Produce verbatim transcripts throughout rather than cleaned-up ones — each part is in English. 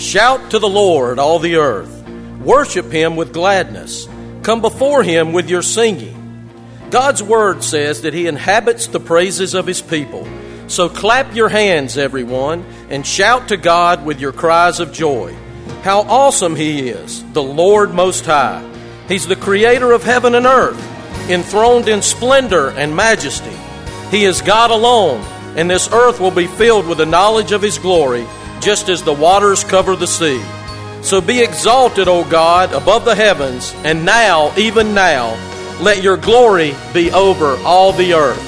Shout to the Lord, all the earth. Worship him with gladness. Come before him with your singing. God's word says that he inhabits the praises of his people. So clap your hands, everyone, and shout to God with your cries of joy. How awesome he is, the Lord Most High. He's the creator of heaven and earth, enthroned in splendor and majesty. He is God alone, and this earth will be filled with the knowledge of his glory, just as the waters cover the sea. So be exalted, O God, above the heavens, and now, even now, let your glory be over all the earth.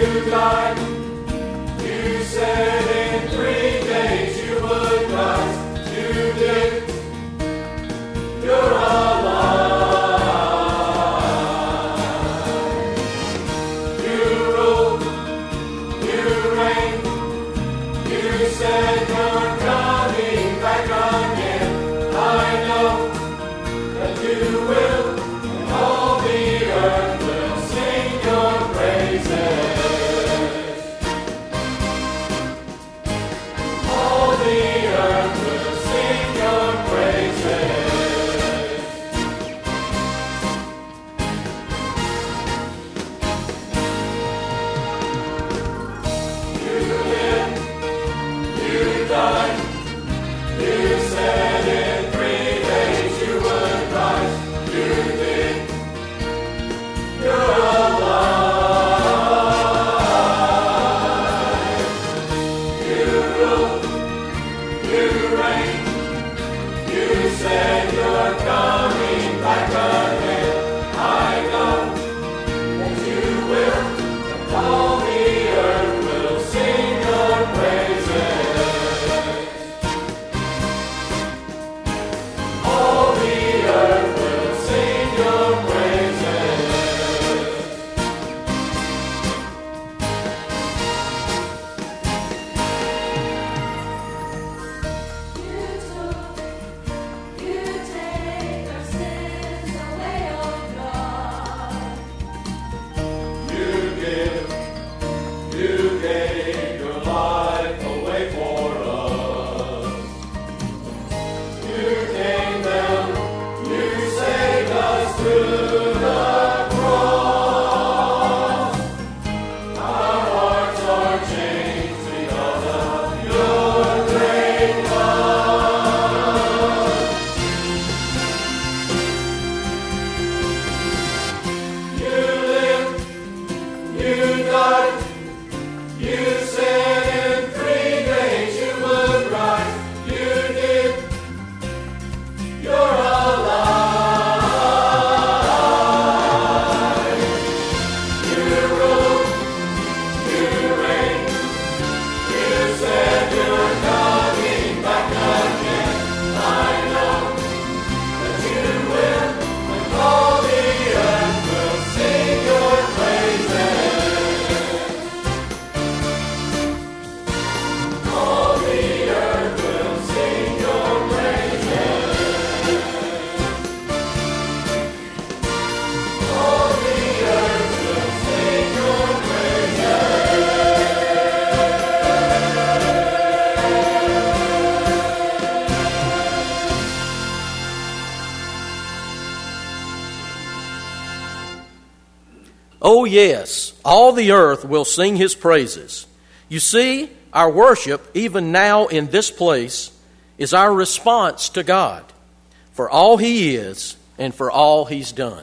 Oh, yes, all the earth will sing his praises. You see, our worship, even now in this place, is our response to God for all he is and for all he's done.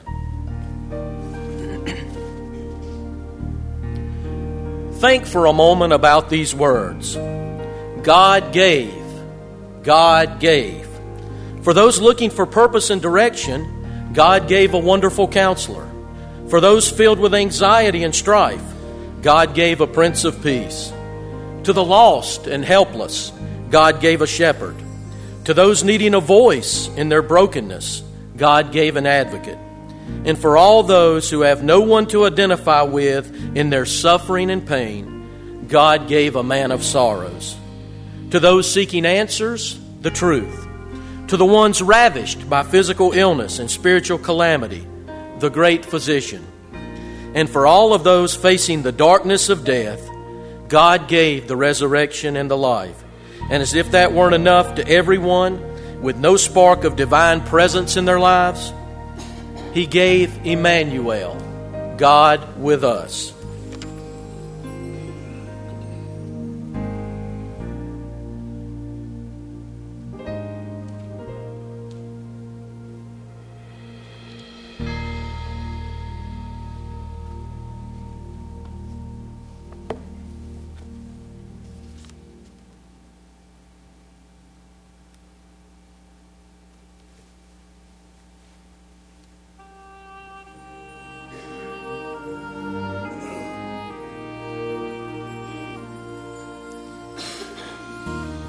Think for a moment about these words. God gave. God gave. For those looking for purpose and direction, God gave a wonderful counselor. For those filled with anxiety and strife, God gave a Prince of Peace. To the lost and helpless, God gave a shepherd. To those needing a voice in their brokenness, God gave an advocate. And for all those who have no one to identify with in their suffering and pain, God gave a man of sorrows. To those seeking answers, the truth. To the ones ravished by physical illness and spiritual calamity, the great physician. And for all of those facing the darkness of death, God gave the resurrection and the life. And as if that weren't enough to everyone with no spark of divine presence in their lives, He gave Emmanuel, God with us.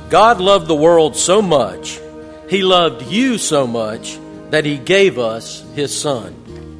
God loved the world so much, He loved you so much, that He gave us His Son.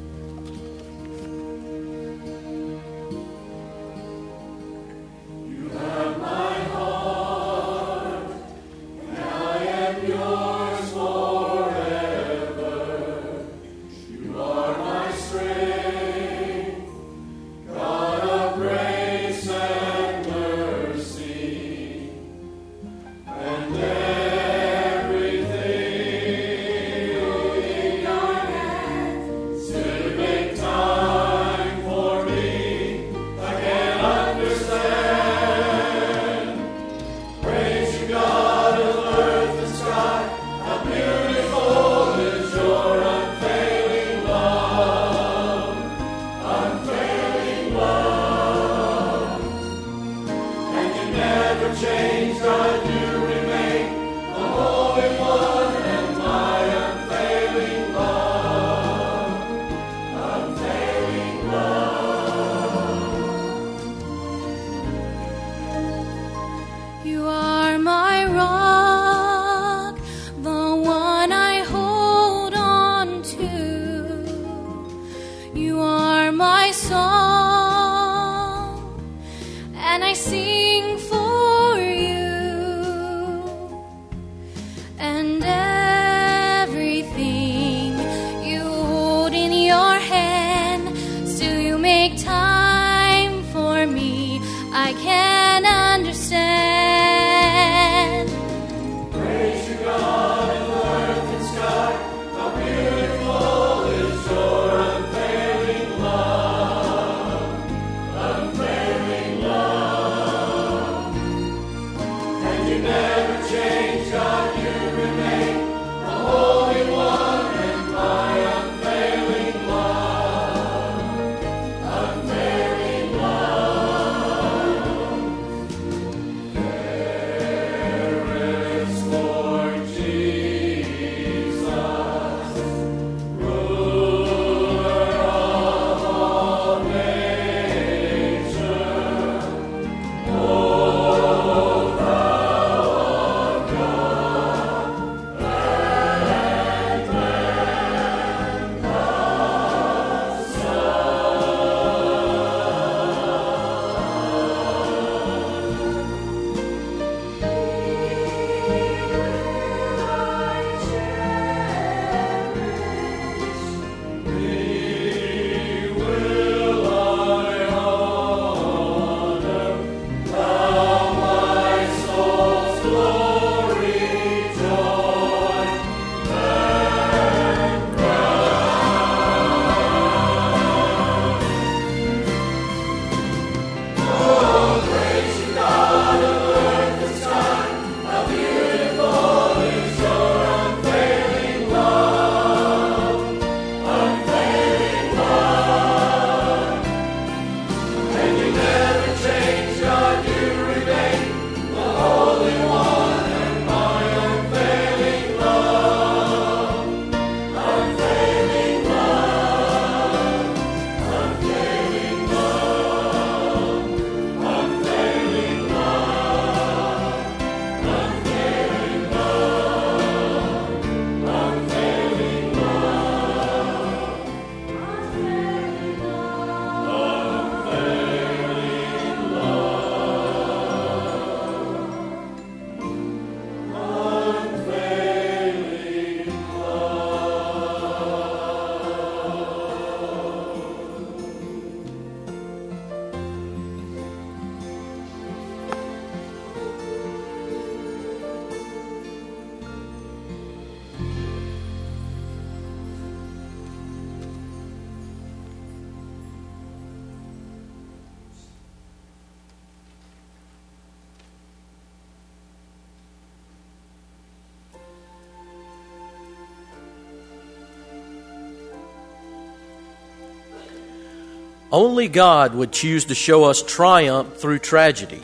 Only God would choose to show us triumph through tragedy,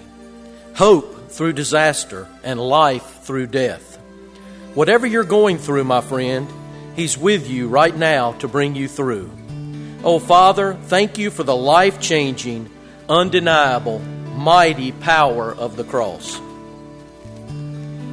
hope through disaster, and life through death. Whatever you're going through, my friend, He's with you right now to bring you through. Oh, Father, thank you for the life-changing, undeniable, mighty power of the cross.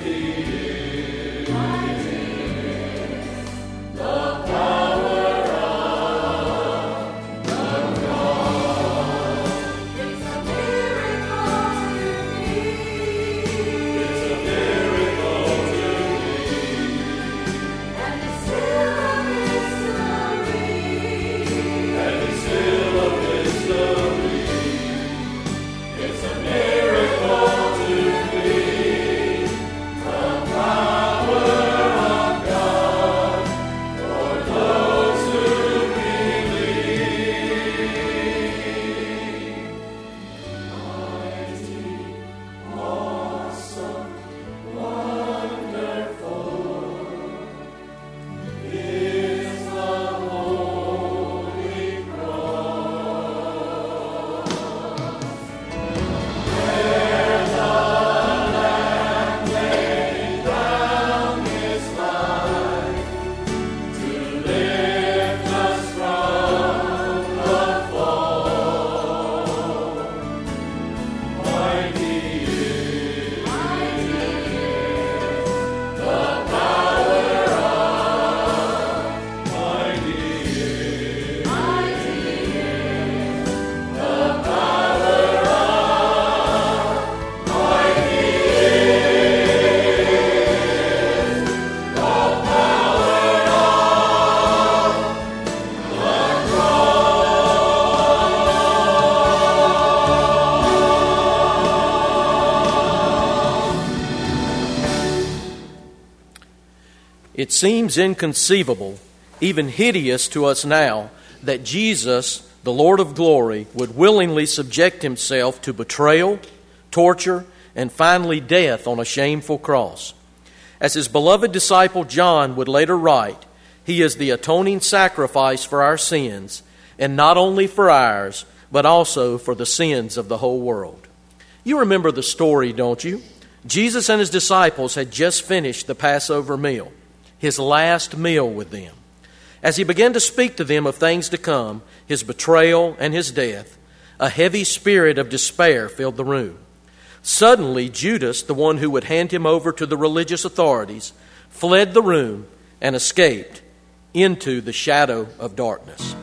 It seems inconceivable, even hideous to us now, that Jesus, the Lord of glory, would willingly subject himself to betrayal, torture, and finally death on a shameful cross. As his beloved disciple John would later write, he is the atoning sacrifice for our sins, and not only for ours, but also for the sins of the whole world. You remember the story, don't you? Jesus and his disciples had just finished the Passover meal, his last meal with them. As he began to speak to them of things to come, his betrayal and his death, a heavy spirit of despair filled the room. Suddenly, Judas, the one who would hand him over to the religious authorities, fled the room and escaped into the shadow of darkness.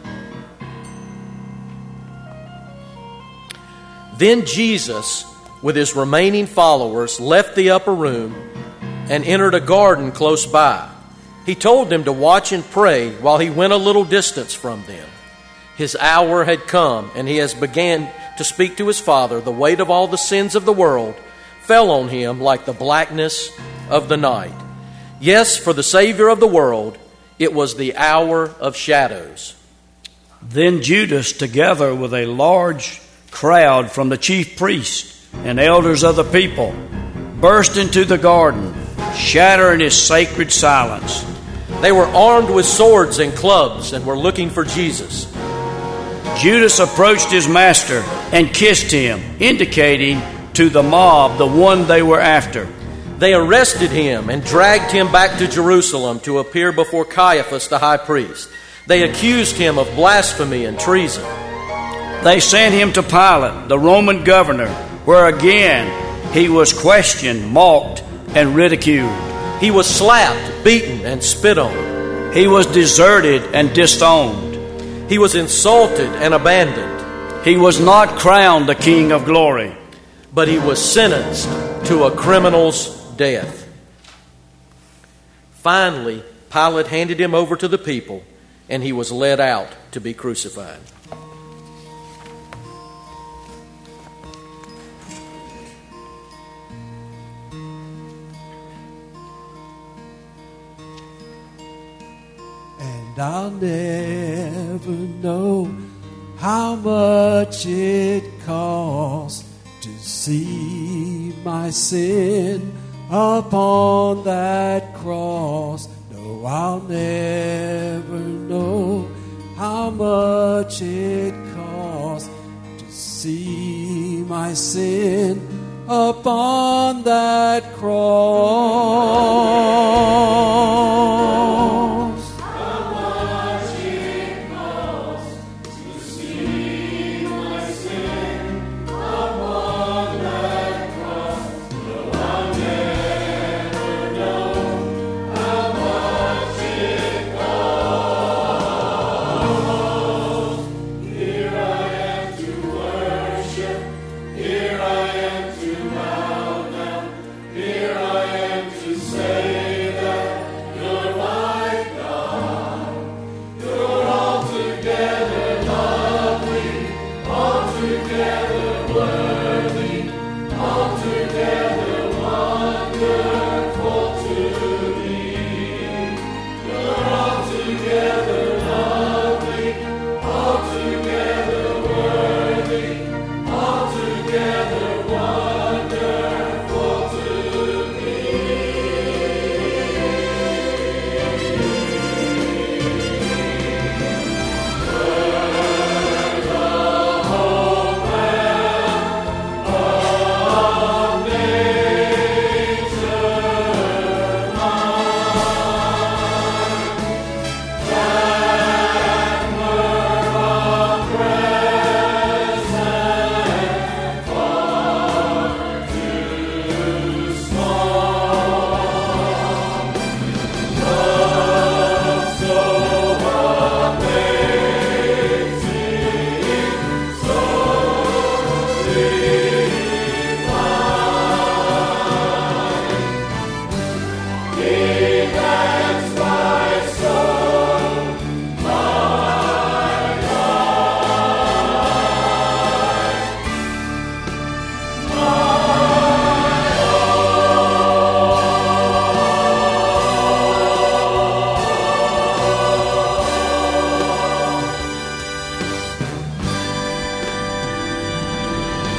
Then Jesus, with his remaining followers, left the upper room and entered a garden close by. He told them to watch and pray while he went a little distance from them. His hour had come, and he has began to speak to his Father. The weight of all the sins of the world fell on him like the blackness of the night. Yes, for the Savior of the world, it was the hour of shadows. Then Judas, together with a large crowd from the chief priests and elders of the people, burst into the garden, shattering its sacred silence. They were armed with swords and clubs and were looking for Jesus. Judas approached his master and kissed him, indicating to the mob the one they were after. They arrested him and dragged him back to Jerusalem to appear before Caiaphas the high priest. They accused him of blasphemy and treason. They sent him to Pilate, the Roman governor, where again he was questioned, mocked, and ridiculed. He was slapped, beaten, and spit on. He was deserted and disowned. He was insulted and abandoned. He was not crowned the King of glory, but he was sentenced to a criminal's death. Finally, Pilate handed him over to the people, and he was led out to be crucified. And I'll never know how much it costs to see my sin upon that cross. No, I'll never know how much it costs to see my sin upon that cross.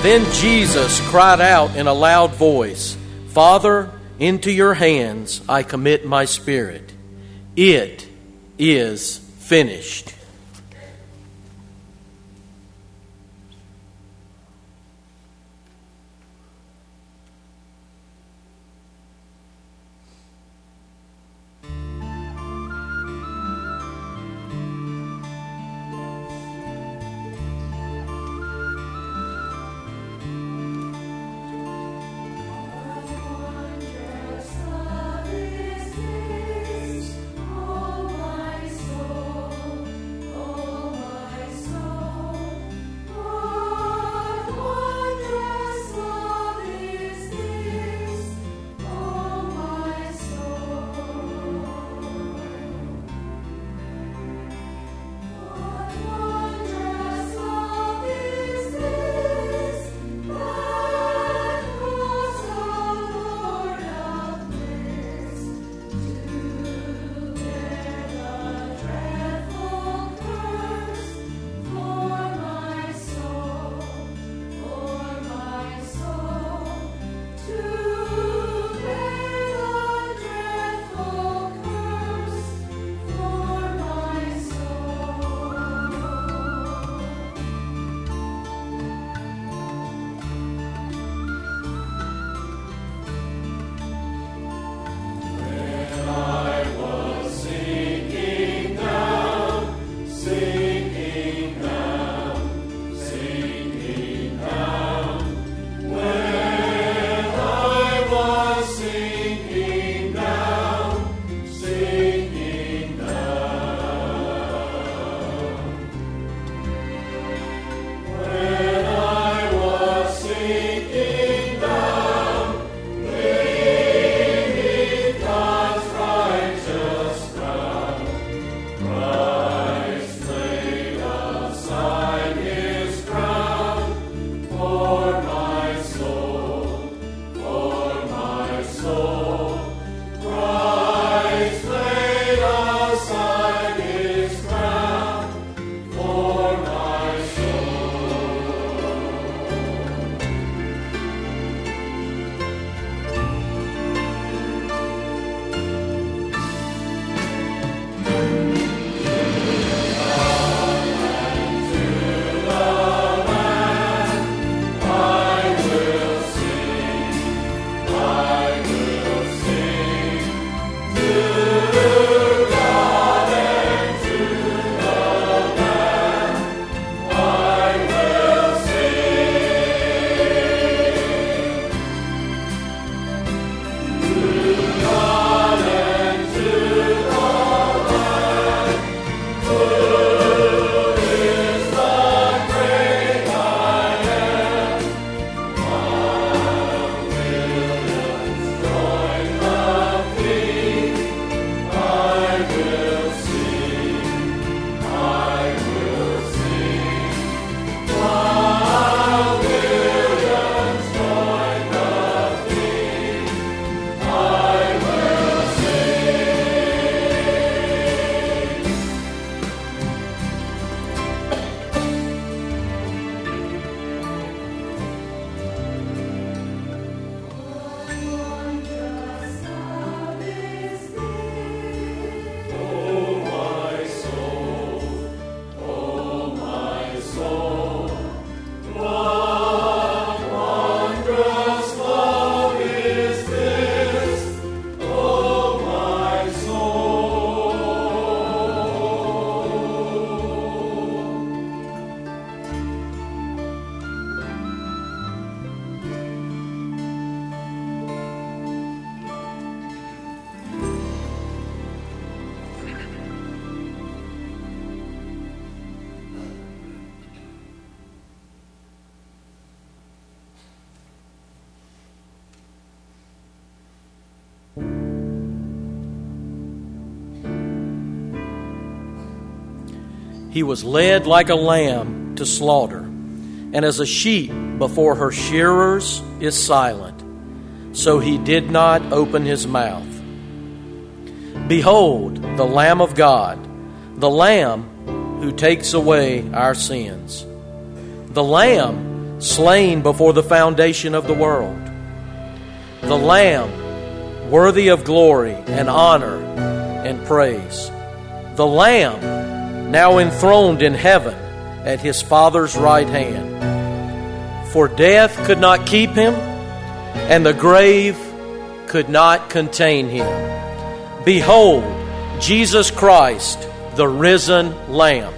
Then Jesus cried out in a loud voice, "Father, into your hands I commit my spirit. It is finished." He was led like a lamb to slaughter, and as a sheep before her shearers is silent, so he did not open his mouth. Behold, the Lamb of God, the Lamb who takes away our sins. The Lamb slain before the foundation of the world. The Lamb, worthy of glory and honor and praise. The Lamb, now enthroned in heaven at his Father's right hand. For death could not keep him, and the grave could not contain him. Behold, Jesus Christ, the risen Lamb.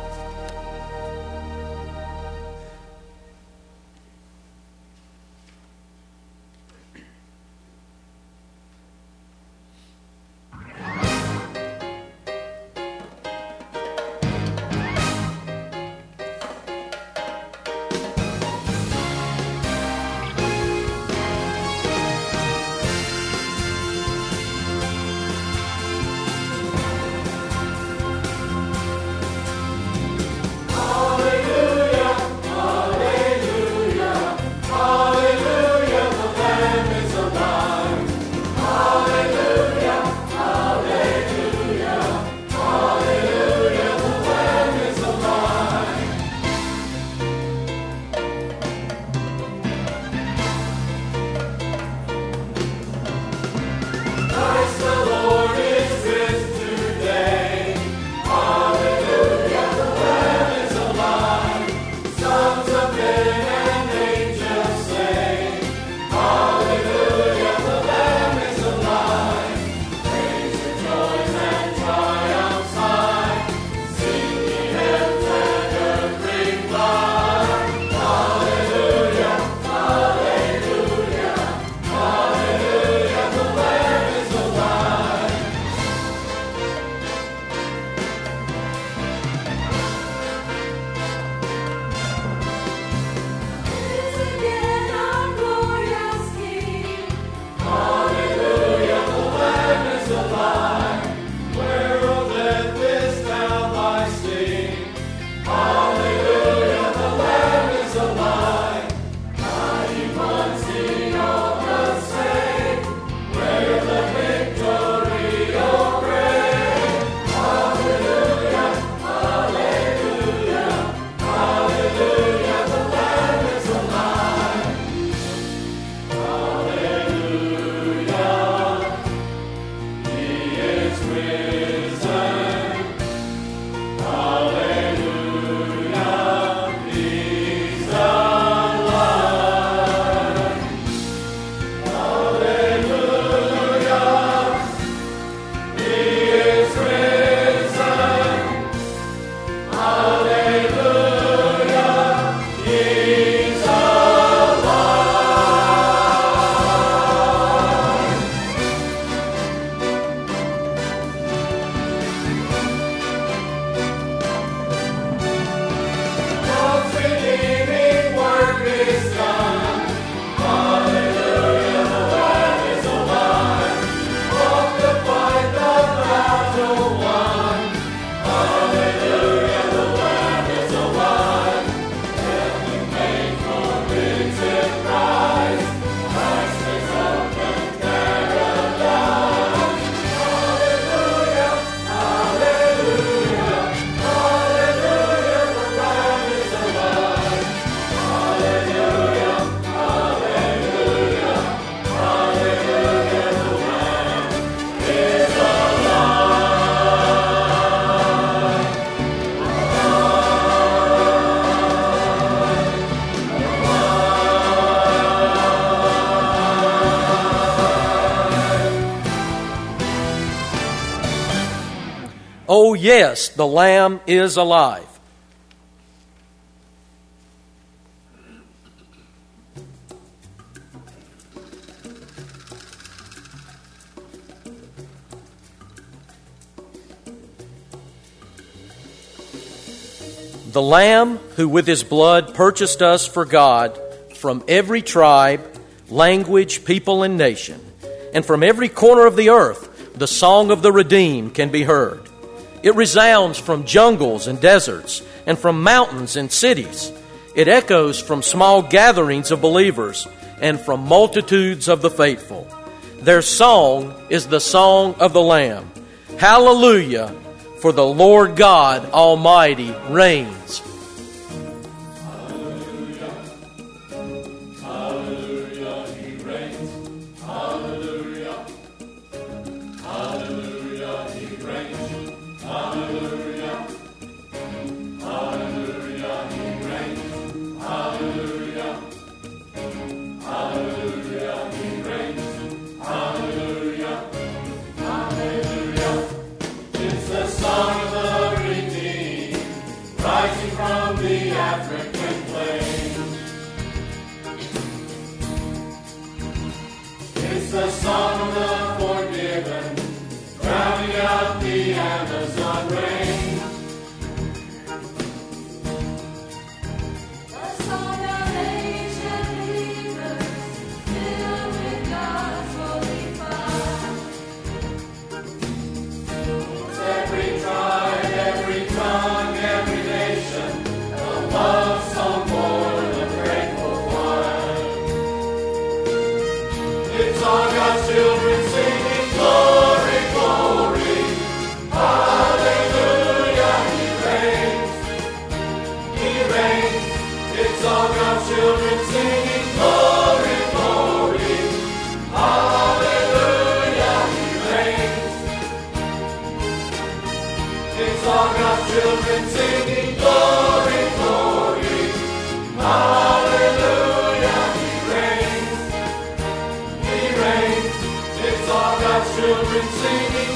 Oh, yes, the Lamb is alive. The Lamb who with his blood purchased us for God from every tribe, language, people, and nation, and from every corner of the earth, the song of the redeemed can be heard. It resounds from jungles and deserts, and from mountains and cities. It echoes from small gatherings of believers and from multitudes of the faithful. Their song is the song of the Lamb. Hallelujah, for the Lord God Almighty reigns. Hallelujah, the song of the forgiven, drowning out the Amazon rain. The song of ancient believers, filled with God's holy fire. Every tribe, every tongue, every nation, a love song for the grateful choir. It's all God's children singing glory, glory, hallelujah, He reigns, He reigns. It's all God's children singing glory, glory, hallelujah, He reigns. It's all God's children singing glory, glory, hallelujah, He reigns, He reigns. It's all God's children singing